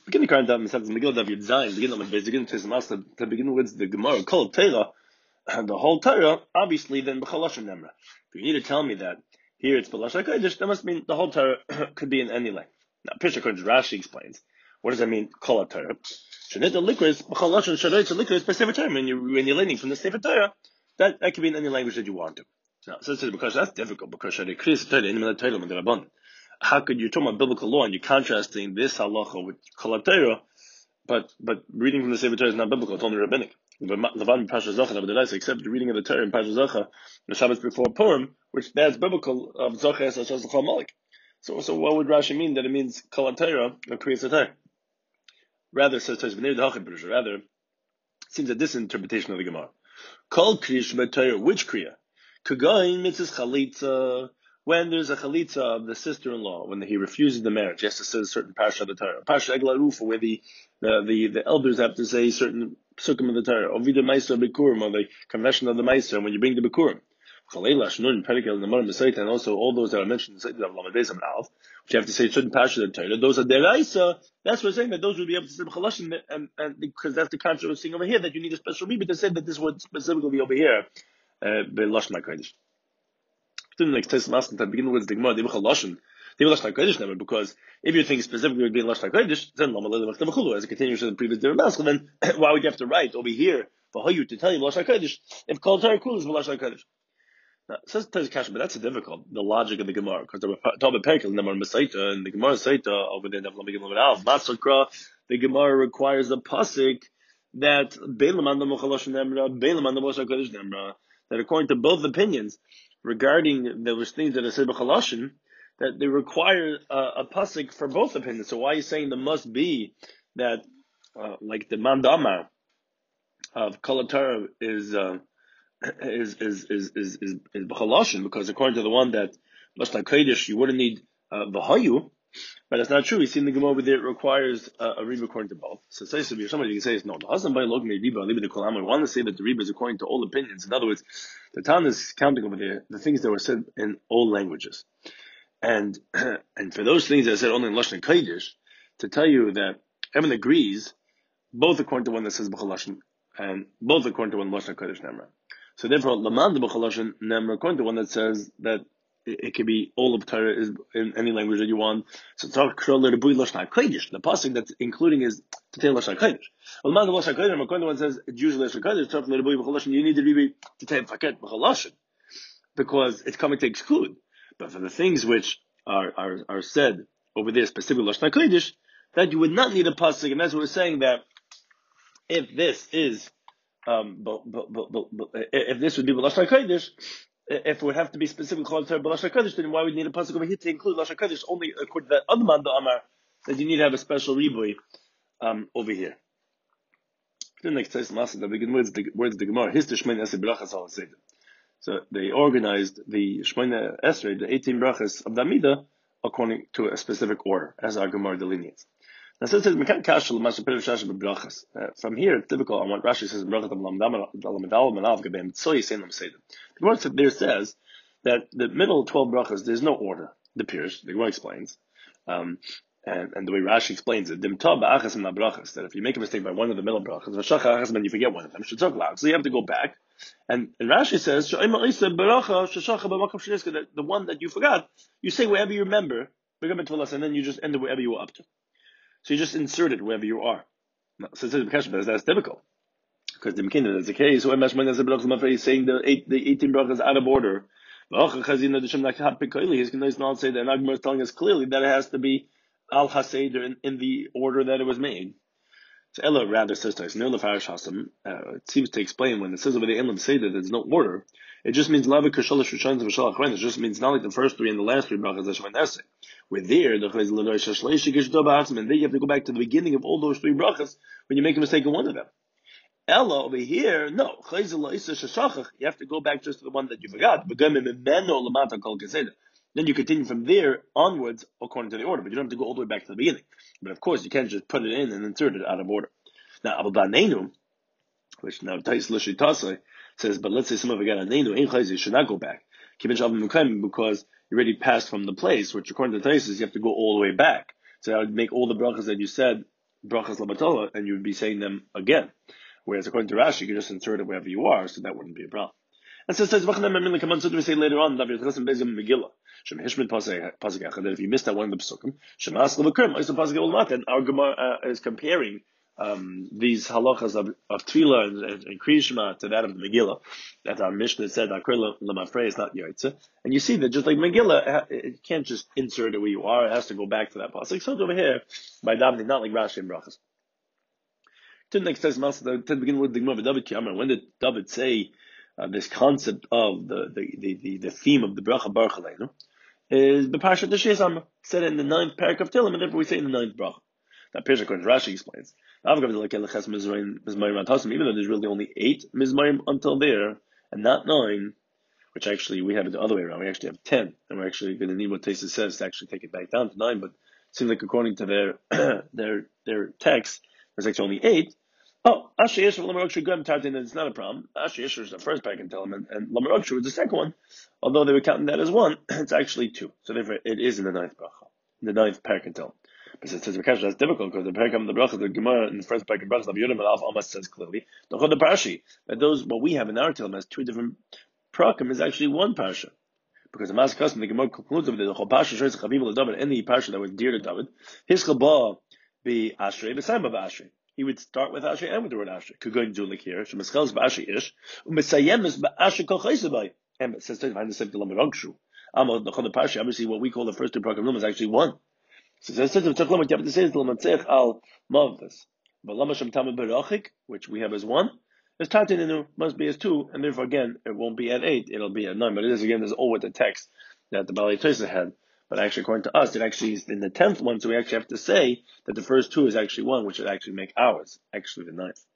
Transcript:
Beginning current Daf Masechtas Megillah Daf Yud Zayin, begin with to begin with the Gemara Kol Torah, and the whole Torah, obviously then B'Chalashon Nemra. If you need to tell me that here it's B'Lashon Kodesh, that must mean the whole Torah could be in any length. Now, Pisha Kodesh Rashi explains, what does that mean? Kol Torah. Shenit Likris B'Chalashon Shadoit Likris by Sefer Torah. When you're learning from the Sefer Torah, that could be in any language that you want to. Now, so because that's difficult because Shadoit Kris Torah in the Torah and the Rabban. How could you talk about biblical law and you're contrasting this halacha with Kol Torah, but reading from the Sefer Torah is not biblical, it's only rabbinic. Except the reading of the Torah in Parashat Zocha, the Shabbos before Purim, which that's biblical of Zocha as Shas Malik. So what would Rashi mean that it means Kol Torah or Kriyas Torah? Rather, says rather, it seems that this interpretation of the Gemara. Kol Kriyas Torah, which Kriya? Kugain mitzvah chalitza. When there's a chalitza of the sister-in-law, when he refuses the marriage, he has to say a certain parsha of the Torah. Parsha Egla Rufa, where the elders have to say certain psukim of the Torah. Or Vida Meister Bikurim, or the confession of the Meister, when you bring the Bikurim. And also all those that are mentioned in the which you have to say certain parsha of the Torah. Those are deraisa. That's what we're saying, that those would be able to say B'Chalashon, and because that's the concept we're seeing over here, that you need a special rebbe to say that this would specifically be over here, B'Lashon HaKodesh. Like to begin with the Gemara, the B'Chalashon HaKodesh number, because if you think specifically would be in Lashon HaKodesh, then as it continues to the previous Deramask, then why would you have to write over here for you to tell you Lashon HaKodesh if Kol Torah Kul is Lashon HaKodesh? Now, it says Kasha, but that's difficult. The logic of the Gemara, because the Talmud Perkel number Mesaita and the Gemara Saita over there, the Gemara requires a pasuk that that according to both opinions regarding those things that are said b'Chalashon, that they require a pasuk for both opinions. So why are you saying there must be that, like the mandama of Kol Torah is b'Chalashon, because according to the one that Lashon HaKodesh you wouldn't need v'hayu, but it's not true. We see in the Gemara over there it requires a rebbe according to both. So say somebody you can say it's no. The husband by log me rebbe the kolam. We want to say that the rebbe is according to all opinions. In other words, the Tan is counting over there the things that were said in all languages, and for those things that are said only in Lashon HaKodesh, to tell you that everyone agrees, both according to one that says b'Chalashon and both according to one Lashon HaKodesh Nemra. So therefore, Laman b'Chalashon Nemra according to one that says that it could be all of Torah is in any language that you want. So it's not Krol Rebui Lashon HaKodesh. The pasuk that's including is to tell Lashon HaKodesh. Laman Lashon HaKodesh according to one says it's usually Lashon HaKodesh. Talk Rebui b'Chalashon. You need to be to tell Faket b'Chalashon because it's coming to exclude. But for the things which are said over there, specifically Lashon HaKodesh, that you would not need a pasuk, and that's what we're saying that if this is if this would be Lashon HaKodesh, if it would have to be specific Kol Torah Lashon HaKodesh, then why would you need a pasuk over here to include Lashon HaKodesh only according to that other man, the Amar, that you need to have a special ribui over here. The next says the begin words the Gemara. His the Shemona Esrei Brachas al Seder. So they organized the Shemona Esrei, the 18 brachas of the Amidah, according to a specific order, as our Gemara delineates. Now, so it says, from here, it's typical on what Rashi says, the Gemara there says that the middle 12 brachas, there's no order. The Pirush, the Gemara explains, and the way Rashi explains it, that if you make a mistake by one of the middle brachas, then you forget one of them. So you have to go back. And Rashi says, that the one that you forgot, you say wherever you remember, and then you just end it wherever you were up to. So you just insert it wherever you are. No, so that's difficult. Because the Mekinah, there's a case where he's saying the 18 brachas out of order. He's going to not say that. And Agmar is telling us clearly that it has to be al haseder in the order that it was made. So Ella rather says to us, it seems to explain when it says over the Elam Seder there's no order. It just means lava kashalish rishon v'shal achron. It just means not like the first three and the last three brachas that Shemon Esrei. We're there, and then you have to go back to the beginning of all those three brachas when you make a mistake in one of them. Ella over here, no. You have to go back just to the one that you forgot. Then you continue from there onwards according to the order, but you don't have to go all the way back to the beginning. But of course, you can't just put it in and insert it out of order. Now, Abu Banenu, which now Tais Lishi Tasai says, but let's say some of it got a Nenu, you should not go back. Because you already passed from the place, which according to Tais you have to go all the way back. So I would make all the brachas that you said brachas labatola, and you would be saying them again. Whereas according to Rashi, you could just insert it wherever you are, so that wouldn't be a problem. And so it says, we say later on, that if you missed that one of the psukim, and our Gemara is comparing these halachas of Tefillah and Kriya Shema to that of the Megillah, that our Mishnah said, Lemafrei is not Yaitze. And you see that just like Megillah, it can't just insert it where you are, it has to go back to that pasuk. So over here, by davening, not like Rashi and Brachas. To the next text, to begin with the Gemara, David Kiamar, when did David say this concept of the theme of the bracha Baruch Aleinu is the Parshat Teshis Amar, said in the 9th parak of Tehillim, and therefore we say in the 9th bracha. That Pirush according to Rashi explains. Even though there's really only 8 mizmarim until there, and not 9, which actually we have it the other way around. We actually have 10, and we're actually going to need what Tesa says to actually take it back down to 9. But it seems like according to their text, there's actually only 8. Oh, Asher Yisher Lamar Okshu Gem Tartin, it's not a problem. Asher Yisher is the first parak in Tehillim, and Lamar Okshu is the second one. Although they were counting that as 1, it's actually 2. So therefore, it is in the 9th bracha, in the 9th parak in Tehillim. But it says that's difficult because the parak of the bracha, the Gemara in the first parak of brachas, Rabbi Yodim and Alf almost says clearly, the Parashi, that those what we have in our Tehillim has 2 different parakim is actually 1 parsha. Because the Master Custom, the Gemara concludes with the Chol Parsha shows Chaviv David, any parsha that was dear to David, his Chabah be Ashrei, B'Sayim of Ashrei. He would start with Ashrei and with the word Ashrei. Could go and do like here. Shemaschels b'Ashrei ish, u'Mesayem is b'Ashrei kol chayisabay. And it says behind the same to Lamed Okshu. Amod the Chol Parsha. Obviously, what we call the first 2 parakim is actually 1. So it says you have to say the Lamatzech al Mavdas. But Lama Shem Tamid Berachik, which we have as 1, is Tatininu must be as 2, and therefore again it won't be at 8, it'll be at 9. But it is again, there's always the text that the Balei Tosha had. But actually, according to us, it actually is in the 10th one, so we actually have to say that the first 2 is actually 1, which would actually make ours actually the 9th.